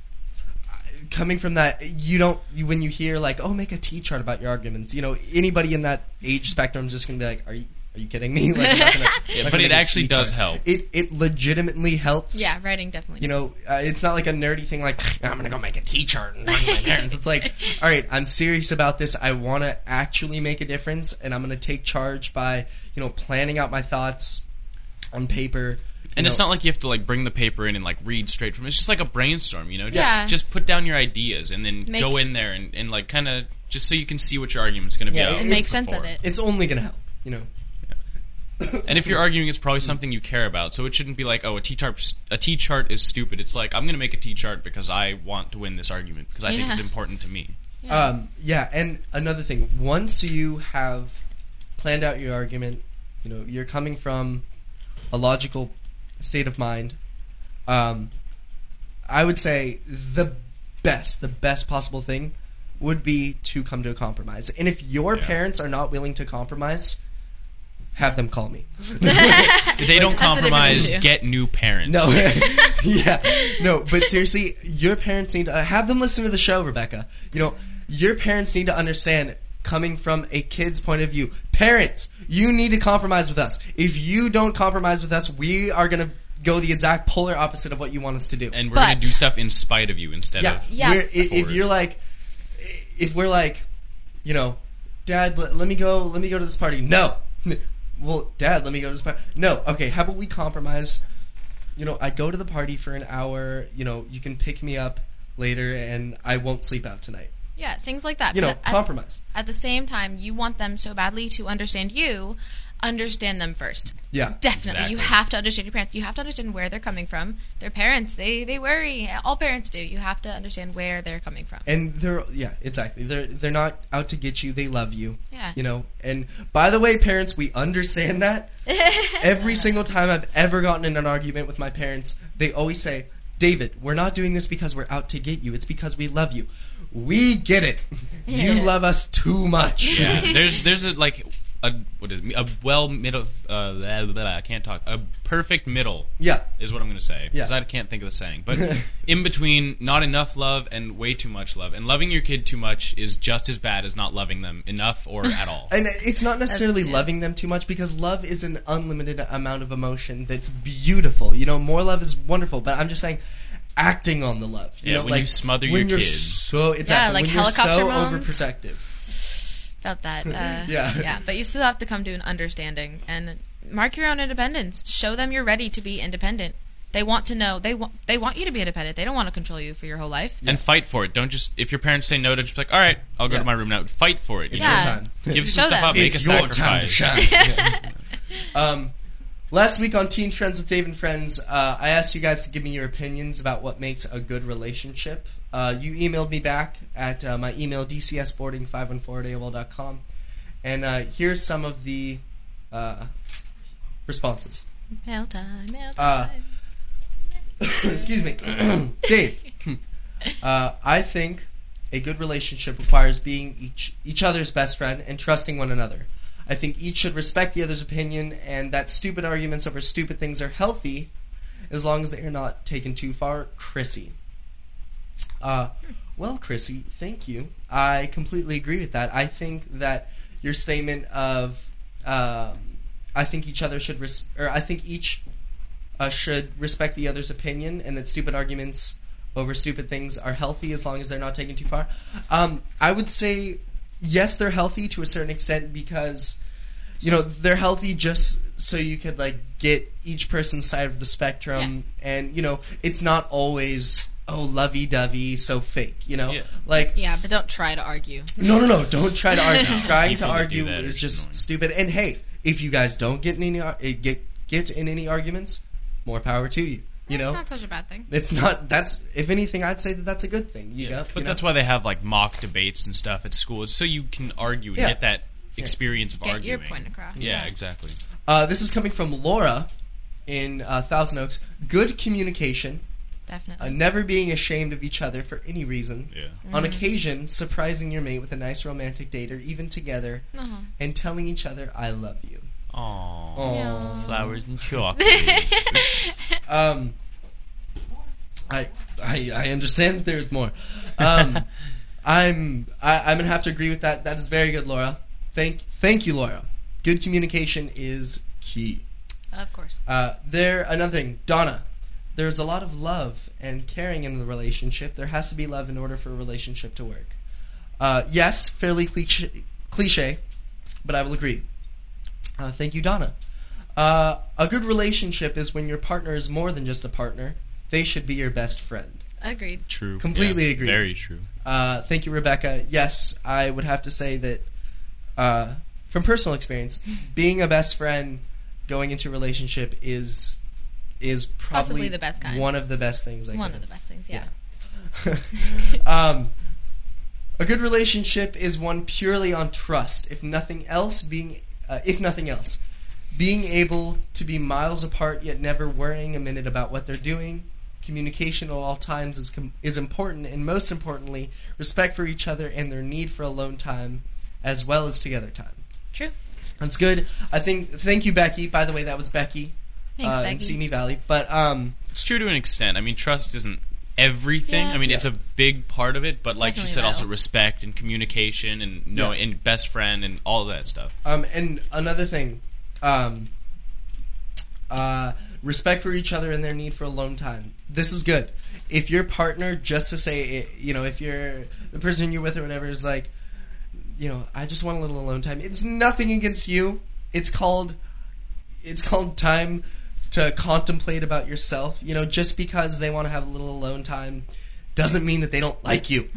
coming from that, you don't you, when you hear like, oh, make a T chart about your arguments. You know, anybody in that age spectrum is just gonna be like, are you are you kidding me? Like, I'm not gonna, I'm Yeah, not but gonna it make a actually T does chart. help. It it legitimately helps. Yeah, writing definitely You does. know, uh, it's not like a nerdy thing like, I'm going to go make a T-chart and run to my parents. It's like, all right, I'm serious about this. I want to actually make a difference, and I'm going to take charge by, you know, planning out my thoughts on paper. And it's not like you have to like bring the paper in and like read straight from it. It's just like a brainstorm, you know? Just, Yeah. just put down your ideas and then Make- go in there and, and like kind of just so you can see what your argument's going to be Yeah, out it Make It's sense of before. it. It's only going to help, you know. And if you're arguing, it's probably something you care about. So it shouldn't be like, oh, a T-chart, a T-chart is stupid. It's like, I'm going to make a T-chart because I want to win this argument because I think Yeah. it's important to me. Yeah. Um, yeah, and another thing, once you have planned out your argument, you know, you're coming from a logical state of mind, um, I would say the best, the best possible thing would be to come to a compromise. And if your Yeah. parents are not willing to compromise, have them call me. If they don't That's a different compromise, issue. get new parents. No, yeah, No, but seriously, your parents need to uh, have them listen to the show, Rebecca. You know, your parents need to understand, coming from a kid's point of view, parents, you need to compromise with us. If you don't compromise with us, we are going to go the exact polar opposite of what you want us to do. And we're But- going to do stuff in spite of you instead Yeah, of... Yeah. we're, i- if forward. you're like, if we're like, you know, Dad, let, let me go, let me go to this party. No. Well, Dad, let me go to this party. No. Okay, how about we compromise? You know, I go to the party for an hour. You know, you can pick me up later, and I won't sleep out tonight. Yeah, things like that. You know, But at, compromise. at the same time, you want them so badly to understand you. Understand them first. Yeah. Definitely. You Exactly. have to understand your parents. You have to understand where they're coming from. Their parents, they, they worry. All parents do. You have to understand where they're coming from. And they're yeah, exactly. They're they're not out to get you. They love you. Yeah. You know. And by the way, parents, we understand that. Every single time I've ever gotten in an argument with my parents, they always say, "David, we're not doing this because we're out to get you. It's because we love you." We get it. You love us too much. Yeah, there's there's a like a what is it, a well middle uh, blah, blah, blah, I can't talk a perfect middle Yeah. is what I'm going to say because Yeah. I can't think of the saying, but in between not enough love and way too much love, and loving your kid too much is just as bad as not loving them enough or at all. And it's not necessarily loving them too much, because love is an unlimited amount of emotion that's beautiful. You know, more love is wonderful, but I'm just saying, acting on the love. You Yeah, know, when like you smother when your you're kid. so exactly like when you're helicopter so moms. overprotective. About that. Uh, Yeah. Yeah. But you still have to come to an understanding and mark your own independence. Show them you're ready to be independent. They want to know. They want. They want you to be independent. They don't want to control you for your whole life. And fight for it. Don't just if your parents say no, to just be like, all right, I'll go Yeah. to my room now. Fight for it. You It's know? Yeah. your time. Give some Show stuff them. up. Make It's a your time to sacrifice. shine. Yeah. Um, last week on Teen Trends with Dave and Friends, uh, I asked you guys to give me your opinions about what makes a good relationship. Uh, you emailed me back at uh, my email, d c s boarding five one four at a o l dot com. And uh, here's some of the uh, responses. Mail time. Mail Uh, time. Excuse me. Dave, uh, I think a good relationship requires being each each other's best friend and trusting one another. I think each should respect the other's opinion, and that stupid arguments over stupid things are healthy as long as they are not taken too far. Chrissy. Uh, well, Chrissy, thank you. I completely agree with that. I think that your statement of um, I think each other should res- or I think each uh, should respect the other's opinion, and that stupid arguments over stupid things are healthy as long as they're not taken too far. Um, I would say yes, they're healthy to a certain extent, because you know they're healthy just so you could like get each person's side of the spectrum, and you know it's not always oh lovey-dovey, so fake. You know, Yeah. like Yeah, but don't try to argue. no, no, no. Don't try to argue. No, Trying to people that argue do that are is just just annoying. stupid. And hey, if you guys don't get in any ar- eh, get get in any arguments, more power to you. You know, Not such a bad thing. it's not. That's if anything, I'd say that that's a good thing. You Yeah, know, but you know? that's why they have like mock debates and stuff at school. It's so you can argue and Yeah. get that experience of Get arguing. your point across. Yeah, exactly. Uh, this is coming from Laura in uh, Thousand Oaks. Good communication, Definitely. uh, never being ashamed of each other for any reason. Yeah. On occasion, surprising your mate with a nice romantic date or even together, Uh-huh. and telling each other "I love you." Aww. Aw. Flowers and chocolate. Um, I, I I understand that there's more. Um, I'm I, I'm gonna have to agree with that. That is very good, Laura. Thank thank you, Laura. Good communication is key. Of course. Uh, there another thing, Donna. There's a lot of love and caring in the relationship. There has to be love in order for a relationship to work. Uh, yes, fairly cliche, cliche, but I will agree. Uh, thank you, Donna. Uh, a good relationship is when your partner is more than just a partner. They should be your best friend. Agreed. True. Completely Yeah, agree. Very true. Uh, thank you, Rebecca. Yes, I would have to say that uh, from personal experience, being a best friend going into a relationship is is probably Possibly the best kind. one of the best things. I One could of the best things, yeah. um, a good relationship is one purely on trust. If nothing else, being uh, if nothing else, being able to be miles apart yet never worrying a minute about what they're doing. Communication at all times is com- is important, and most importantly, respect for each other and their need for alone time, as well as together time. True. That's good. I think. Thank you, Becky. By the way, that was Becky. Thanks, uh, Becky. In Simi Valley. But um, It's true to an extent. I mean, trust isn't everything. Yeah. I mean, Yeah. it's a big part of it, but like you Definitely said, also vital. respect and communication and know Yeah. and best friend and all of that stuff. Um, and another thing, um, uh, respect for each other and their need for alone time. This is good. If your partner, just to say, it, you know, if you're the person you're with or whatever is like, you know, I just want a little alone time. It's nothing against you. It's called, it's called time to contemplate about yourself. You know, just because they want to have a little alone time doesn't mean that they don't like you.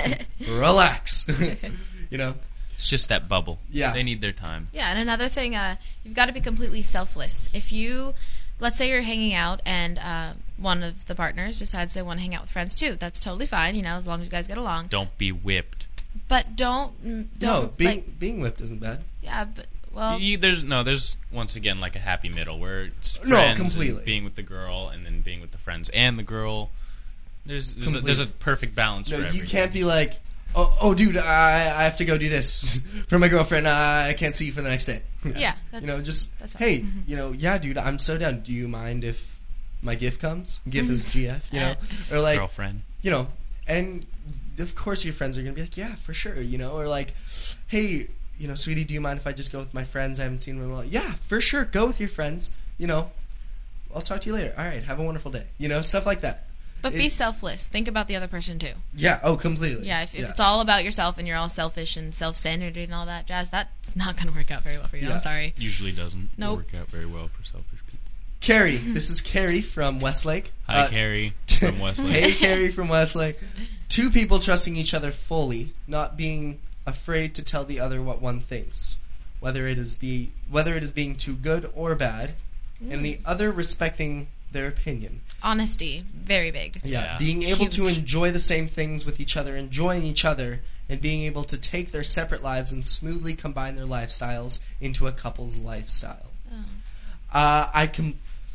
Relax. You know? It's just that bubble. Yeah. They need their time. Yeah, and another thing, uh, you've got to be completely selfless. If you, let's say you're hanging out and uh, one of the partners decides they want to hang out with friends too, that's totally fine, you know, as long as you guys get along. Don't be whipped. But don't, mm, don't No, being like, being whipped isn't bad. yeah, but, well, You- there's no, there's once again like a happy middle where it's No, friends completely. and being with the girl and then being with the friends and the girl. There's there's a, there's a Completely. perfect balance No, for you everything. can't be like, oh, oh dude, I, I have to go do this for my girlfriend. I can't see you for the next day. yeah, that's, you know, just that's fine. hey, you know, yeah, dude, I'm so down. Do you mind if my gift comes? GIF is G F, you know, or like, girlfriend. you know, and of course your friends are gonna be like, yeah, for sure, you know, or like, hey, you know, sweetie, do you mind if I just go with my friends? I haven't seen them in a while. Yeah, for sure, go with your friends. You know, I'll talk to you later. All right, have a wonderful day. You know, stuff like that. But be It- selfless. Think about the other person too. Yeah. Oh, completely. Yeah, if, if it's all about yourself and you're all selfish and self-centered and all that jazz, that's not going to work out very well for you. Yeah. I'm sorry. Usually doesn't Nope. work out very well for selfish people. Carrie, this is Carrie from Westlake. Hi, Uh, Carrie from Westlake. Hey, Carrie from Westlake. Two people trusting each other fully, not being afraid to tell the other what one thinks, whether it is be whether it is being too good or bad, and the other respecting their opinion. Honesty, very big. Yeah, Yeah. being able to Huge. enjoy the same things with each other, enjoying each other, and being able to take their separate lives and smoothly combine their lifestyles into a couple's lifestyle. Oh. Uh, I com-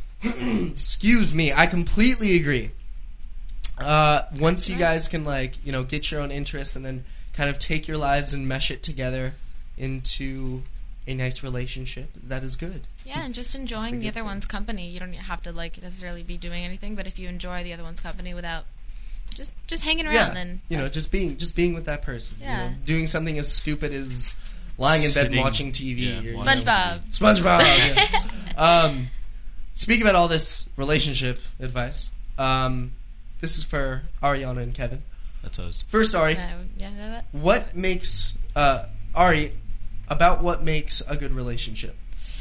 excuse me, I completely agree. Uh, once you guys can like, you know, get your own interests and then kind of take your lives and mesh it together into a nice relationship, that is good. Yeah, and just It's a enjoying the good other thing. one's company. You don't have to like necessarily be doing anything, but if you enjoy the other one's company without just just hanging around, Yeah, then you know, that's- just being just being with that person. Yeah. You know, doing something as stupid as lying in bed and Sitting- watching T V. yeah, or, you watching know, SpongeBob. SpongeBob. yeah. um, speaking about all this relationship advice, um, this is for Ariana and Kevin. That's us. First, Ari, Uh, yeah, that- what makes uh, Ari about what makes a good relationship?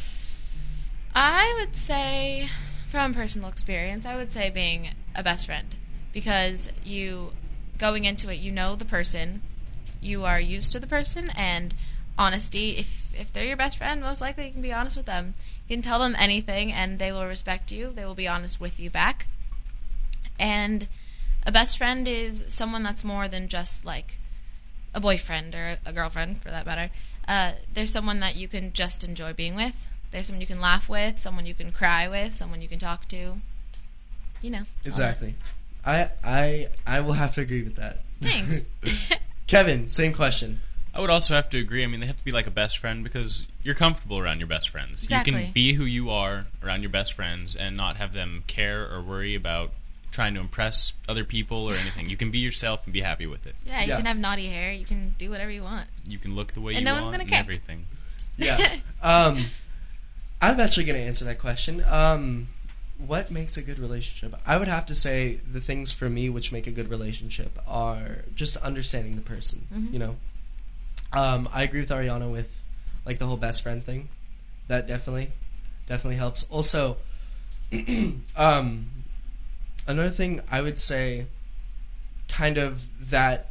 I would say, from personal experience, I would say being a best friend. Because you, going into it, you know the person, you are used to the person, and honesty, if, if they're your best friend, most likely you can be honest with them. You can tell them anything, and they will respect you. They will be honest with you back. And a best friend is someone that's more than just, like, a boyfriend or a girlfriend, for that matter. Uh, there's someone that you can just enjoy being with. There's someone you can laugh with, someone you can cry with, someone you can talk to. You know. all that. Exactly. I I I will have to agree with that. Thanks. Kevin, same question. I would also have to agree. I mean, they have to be like a best friend because you're comfortable around your best friends. You Exactly. can be who you are around your best friends and not have them care or worry about trying to impress other people or anything. You can be yourself and be happy with it. Yeah, you Yeah. can have naughty hair. You can do whatever you want. You can look the way And you no one's want gonna and care. everything. Yeah. Um, I'm actually going to answer that question. Um, what makes a good relationship? I would have to say the things for me which make a good relationship are just understanding the person. Mhm. You know, um, I agree with Ariana with like the whole best friend thing. That definitely, definitely helps. Also, um, another thing I would say, kind of that.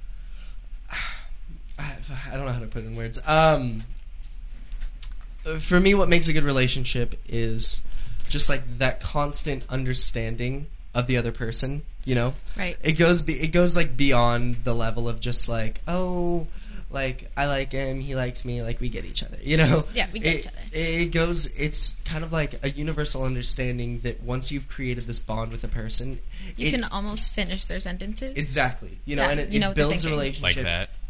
I, I don't know how to put it in words. Um, for me, what makes a good relationship is just like that constant understanding of the other person. You know, Right. it goes be, it goes like beyond the level of just like, oh, like I like him, he likes me, like we get each other. You know, Yeah, we get it, each other. It goes. It's kind of like a universal understanding that once you've created this bond with a person, You it- can almost finish their sentences. exactly. You know, Yeah, and it, you know it what they're builds a thinking. relationship. Like that.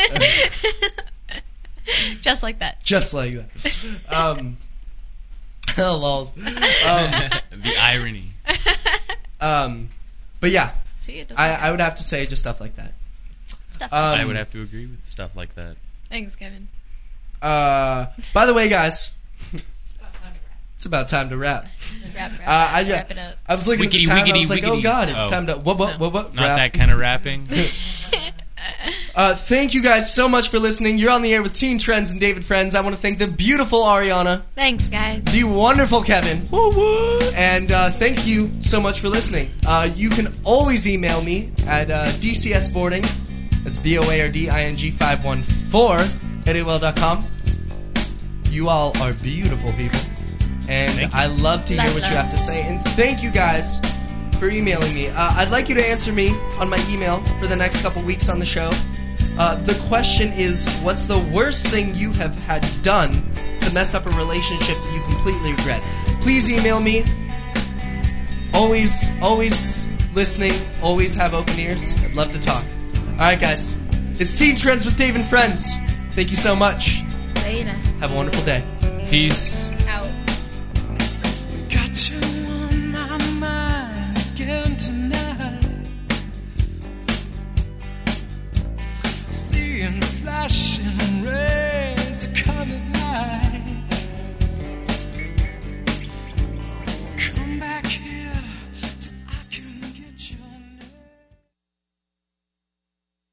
Just like that. Just like that. Um, Lols. Um, The irony. um, but yeah, See, it doesn't I, matter. I would have to say just stuff like that. Stuff Um, like I would have to agree with stuff like that. Thanks, Kevin. Uh, by the way, guys, it's about time to wrap. Wrap, wrap, Uh, I, wrap it up. I was looking Wiggity, at the time. I wiggity, was like, oh wiggity. god, it's Oh. time to what what what what Not wrap. that kind of rapping. Uh, thank you guys so much for listening. You're on the air with Teen Trends and David Friends. I want to thank the beautiful Ariana, Thanks, guys. the wonderful Kevin, and uh, thank you so much for listening. Uh, you can always email me at uh, dcsboarding, that's B O A R D I N G five one four at A O L dot com. You all are beautiful people, and Thank you. I love to hear Love, what you love. have to say. And thank you guys for emailing me. Uh, I'd like you to answer me on my email for the next couple weeks on the show. Uh, the question is, what's the worst thing you have had done to mess up a relationship that you completely regret? Please email me. Always, always listening. Always have open ears. I'd love to talk. All right, guys. It's Teen Trends with Dave and Friends. Thank you so much. Later. Have a wonderful day. Peace. Out. Got you on my mind again tonight. Seeing flashing rays of colored light.